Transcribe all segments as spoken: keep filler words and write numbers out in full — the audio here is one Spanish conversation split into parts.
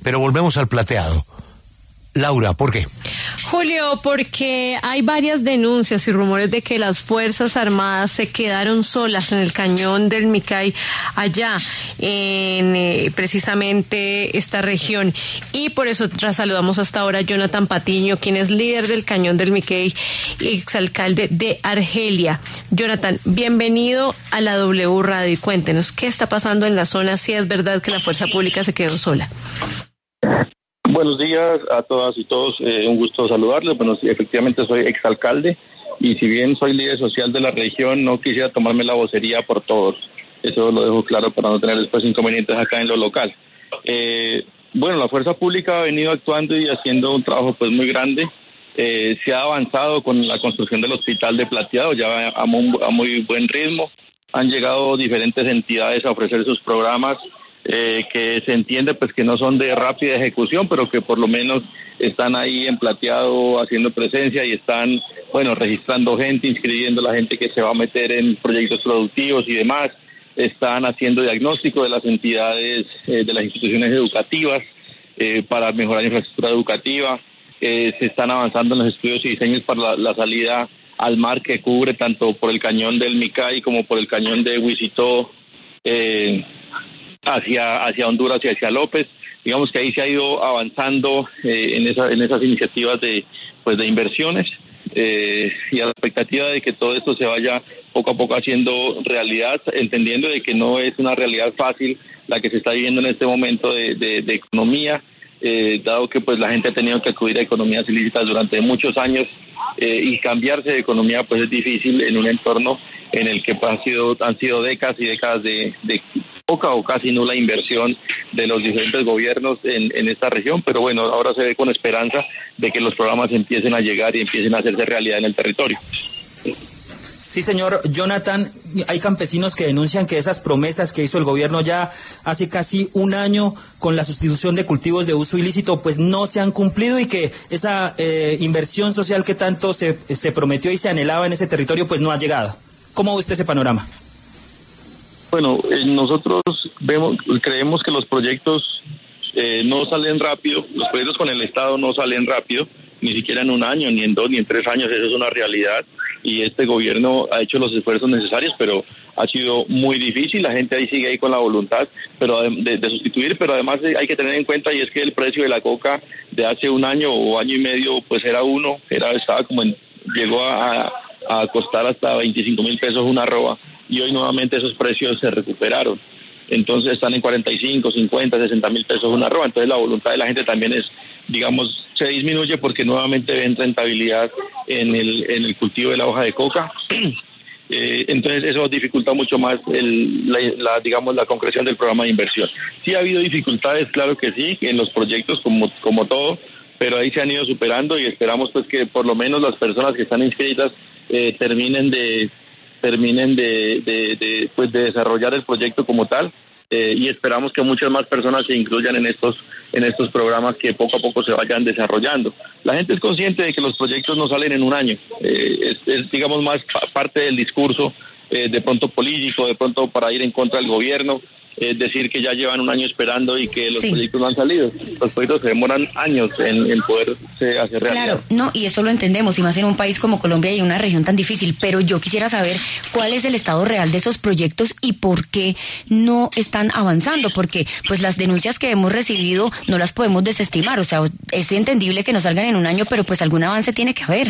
pero volvemos al plateado. Laura, ¿por qué? Julio, porque hay varias denuncias y rumores de que las Fuerzas Armadas se quedaron solas en el cañón del Micay, allá en eh, precisamente esta región. Y por eso saludamos hasta ahora a Jonathan Patiño, quien es líder del cañón del Micay y exalcalde de Argelia. Jonathan, bienvenido a la W Radio y cuéntenos qué está pasando en la zona, si es verdad que la fuerza pública se quedó sola. Buenos días a todas y todos, eh, un gusto saludarles. Bueno, sí, efectivamente soy exalcalde y si bien soy líder social de la región, no quisiera tomarme la vocería por todos. Eso lo dejo claro para no tener después inconvenientes acá en lo local. Eh, bueno, la fuerza pública ha venido actuando y haciendo un trabajo pues muy grande. Eh, se ha avanzado con la construcción del hospital de Plateado, ya a muy, a muy buen ritmo. Han llegado diferentes entidades a ofrecer sus programas. Eh, que se entiende pues que no son de rápida ejecución, pero que por lo menos están ahí en Plateado haciendo presencia y están, bueno, registrando gente, inscribiendo a la gente que se va a meter en proyectos productivos y demás. Están haciendo diagnóstico de las entidades, eh, de las instituciones educativas eh, para mejorar la infraestructura educativa. Eh, se están avanzando en los estudios y diseños para la, la salida al mar que cubre tanto por el cañón del Micay como por el cañón de Huicitó, eh, hacia hacia Honduras y hacia López. Digamos que ahí se ha ido avanzando eh, en esa, en esas iniciativas de pues de inversiones eh, y a la expectativa de que todo esto se vaya poco a poco haciendo realidad, entendiendo de que no es una realidad fácil la que se está viviendo en este momento de, de, de economía, eh, dado que pues la gente ha tenido que acudir a economías ilícitas durante muchos años eh, y cambiarse de economía pues es difícil en un entorno en el que pues, ha sido, han sido décadas y décadas de, de poca o casi nula inversión de los diferentes gobiernos en, en esta región, pero bueno, ahora se ve con esperanza de que los programas empiecen a llegar y empiecen a hacerse realidad en el territorio. Sí, señor Jonathan, hay campesinos que denuncian que esas promesas que hizo el gobierno ya hace casi un año con la sustitución de cultivos de uso ilícito, pues no se han cumplido y que esa eh, inversión social que tanto se, se prometió y se anhelaba en ese territorio, pues no ha llegado. ¿Cómo ve usted ese panorama? Bueno, eh, nosotros vemos, creemos que los proyectos eh, no salen rápido, los proyectos con el Estado no salen rápido, ni siquiera en un año, ni en dos, ni en tres años, eso es una realidad, y este gobierno ha hecho los esfuerzos necesarios, pero ha sido muy difícil, la gente ahí sigue ahí con la voluntad pero de, de sustituir, pero además hay que tener en cuenta, y es que el precio de la coca de hace un año o año y medio, pues era uno, era estaba como en, llegó a, a costar hasta veinticinco mil pesos una arroba, y hoy nuevamente esos precios se recuperaron. Entonces están en cuarenta y cinco, cincuenta, sesenta mil pesos una arroba. Entonces la voluntad de la gente también es, digamos, se disminuye porque nuevamente ven rentabilidad en el en el cultivo de la hoja de coca. eh, entonces eso dificulta mucho más el, la, la, digamos, la concreción del programa de inversión. Sí ha habido dificultades, claro que sí, en los proyectos como como todo, pero ahí se han ido superando y esperamos pues que por lo menos las personas que están inscritas eh, terminen de terminen de, de, de, pues de desarrollar el proyecto como tal eh, y esperamos que muchas más personas se incluyan en estos en estos programas que poco a poco se vayan desarrollando. La gente es consciente de que los proyectos no salen en un año, eh, es, es digamos más parte del discurso eh, de pronto político, de pronto para ir en contra del gobierno, es decir que ya llevan un año esperando y que los sí. proyectos no han salido. Los proyectos se demoran años en, en poder hacer realidad. Claro, no, y eso lo entendemos, y más en un país como Colombia y una región tan difícil, pero yo quisiera saber cuál es el estado real de esos proyectos y por qué no están avanzando, porque pues las denuncias que hemos recibido no las podemos desestimar, o sea, es entendible que no salgan en un año, pero pues algún avance tiene que haber.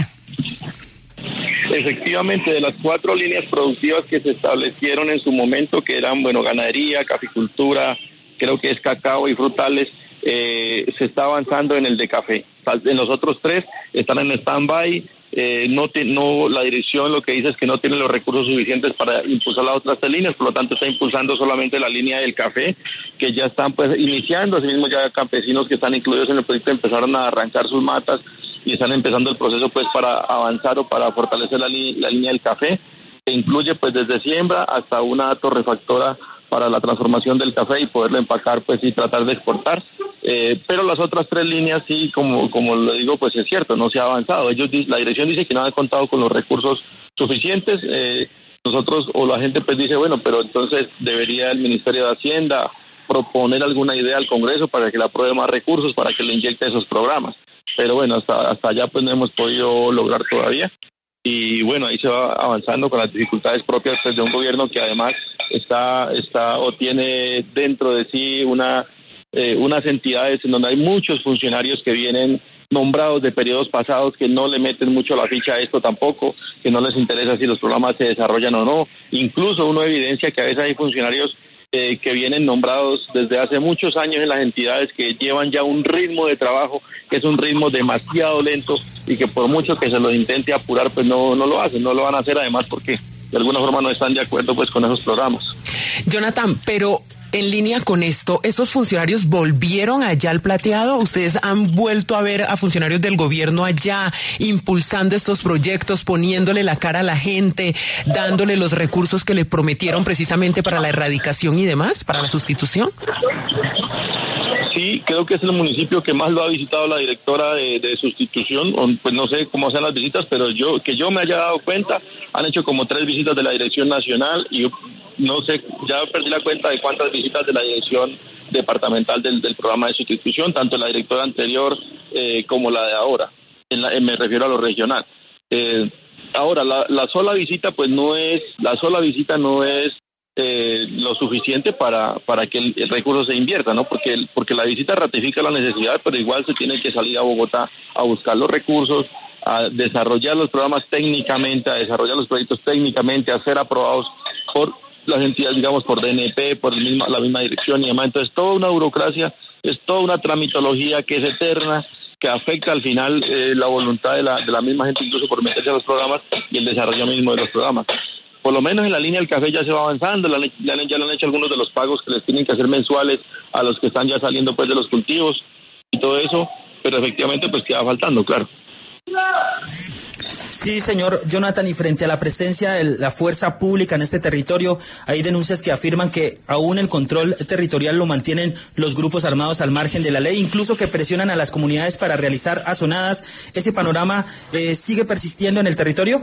Efectivamente, de las cuatro líneas productivas que se establecieron en su momento, que eran, bueno, ganadería, caficultura, creo que es cacao y frutales, eh, se está avanzando en el de café. En los otros tres están en stand-by, eh, no, te, no, la dirección lo que dice es que no tiene los recursos suficientes para impulsar las otras tres líneas, por lo tanto está impulsando solamente la línea del café, que ya están pues iniciando, asimismo ya campesinos que están incluidos en el proyecto empezaron a arrancar sus matas, y están empezando el proceso pues para avanzar o para fortalecer la, li- la línea del café, que incluye pues desde siembra hasta una torrefactora para la transformación del café y poderlo empacar pues y tratar de exportar. Eh, pero las otras tres líneas sí, como como lo digo, pues es cierto, no se ha avanzado. Ellos la dirección dice que no han contado con los recursos suficientes. Eh, nosotros o la gente pues dice, bueno, pero entonces debería el Ministerio de Hacienda proponer alguna idea al Congreso para que le apruebe más recursos, para que le inyecte esos programas. Pero bueno, hasta hasta allá pues no hemos podido lograr todavía. Y bueno, ahí se va avanzando con las dificultades propias pues, de un gobierno que además está está o tiene dentro de sí una eh, unas entidades en donde hay muchos funcionarios que vienen nombrados de periodos pasados, que no le meten mucho la ficha a esto tampoco, que no les interesa si los programas se desarrollan o no. Incluso uno evidencia que a veces hay funcionarios eh, que vienen nombrados desde hace muchos años en las entidades, que llevan ya un ritmo de trabajo que es un ritmo demasiado lento y que por mucho que se los intente apurar, pues no, no lo hacen, no lo van a hacer además porque de alguna forma no están de acuerdo pues con esos programas. Jonathan, pero en línea con esto, ¿esos funcionarios volvieron allá al Plateado? ¿Ustedes han vuelto a ver a funcionarios del gobierno allá impulsando estos proyectos, poniéndole la cara a la gente, dándole los recursos que le prometieron precisamente para la erradicación y demás, para la sustitución? Sí, creo que es el municipio que más lo ha visitado la directora de, de sustitución, pues no sé cómo hacen las visitas, pero yo que yo me haya dado cuenta, han hecho como tres visitas de la Dirección Nacional y no sé, ya perdí la cuenta de cuántas visitas de la Dirección Departamental del, del programa de sustitución, tanto la directora anterior eh, como la de ahora, en la, me refiero a lo regional. Eh, ahora, la, la sola visita, pues no es, la sola visita no es Eh, lo suficiente para para que el, el recurso se invierta, ¿no? Porque el, porque la visita ratifica la necesidad, pero igual se tiene que salir a Bogotá a buscar los recursos, a desarrollar los programas técnicamente, a desarrollar los proyectos técnicamente, a ser aprobados por las entidades, digamos, por D N P, por el misma, la misma dirección y demás. Entonces, toda una burocracia, es toda una tramitología que es eterna, que afecta al final eh, la voluntad de la, de la misma gente, incluso por meterse a los programas y el desarrollo mismo de los programas. Por lo menos en la línea del café ya se va avanzando, ya, ya le han hecho algunos de los pagos que les tienen que hacer mensuales a los que están ya saliendo pues de los cultivos y todo eso, pero efectivamente pues queda faltando, claro. Sí, señor Jonathan, y frente a la presencia de la fuerza pública en este territorio, hay denuncias que afirman que aún el control territorial lo mantienen los grupos armados al margen de la ley, incluso que presionan a las comunidades para realizar azonadas. ¿Ese panorama eh, sigue persistiendo en el territorio?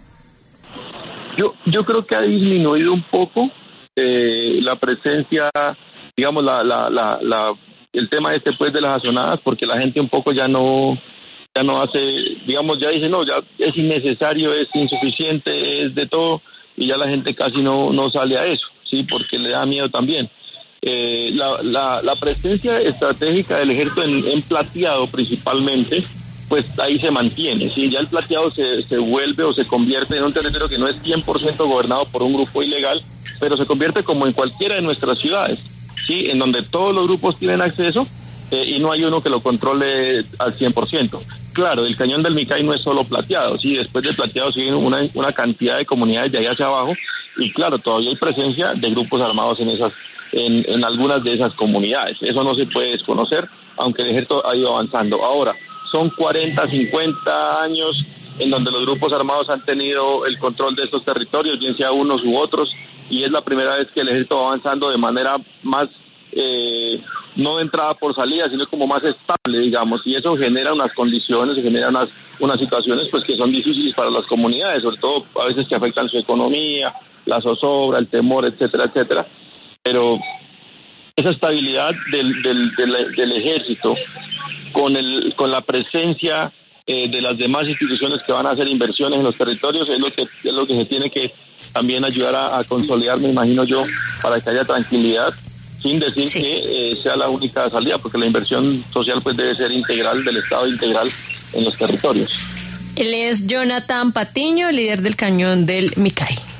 Yo yo creo que ha disminuido un poco eh, la presencia, digamos, la, la, la, la el tema este pues de las azonadas, porque la gente un poco ya no ya no hace, digamos, ya dice, no, ya es innecesario, es insuficiente, es de todo, y ya la gente casi no, no sale a eso, sí, porque le da miedo también. Eh, la, la, la presencia estratégica del ejército en, en Plateado principalmente, pues ahí se mantiene, ¿sí? Ya el Plateado se, se vuelve o se convierte en un territorio que no es cien por ciento gobernado por un grupo ilegal, pero se convierte como en cualquiera de nuestras ciudades, ¿sí? En donde todos los grupos tienen acceso eh, y no hay uno que lo controle al cien por ciento. Claro, el cañón del Micay no es solo Plateado, ¿sí? Después de Plateado siguen una, una cantidad de comunidades de ahí hacia abajo y claro, todavía hay presencia de grupos armados en esas en, en algunas de esas comunidades. Eso no se puede desconocer, aunque el ejército ha ido avanzando. Ahora, son cuarenta, cincuenta años en donde los grupos armados han tenido el control de estos territorios, bien sea unos u otros, y es la primera vez que el ejército va avanzando de manera más, eh, no de entrada por salida, sino como más estable, digamos, y eso genera unas condiciones, genera unas, unas situaciones pues que son difíciles para las comunidades, sobre todo a veces que afectan su economía, la zozobra, el temor, etcétera, etcétera, pero esa estabilidad del, del, del, del ejército con el con la presencia eh, de las demás instituciones que van a hacer inversiones en los territorios es lo que es lo que se tiene que también ayudar a, a consolidar, me imagino yo, para que haya tranquilidad, sin decir sí. que eh, sea la única salida, porque la inversión social pues debe ser integral, del Estado integral en los territorios. Él es Jonathan Patiño, líder del Cañón del Micay.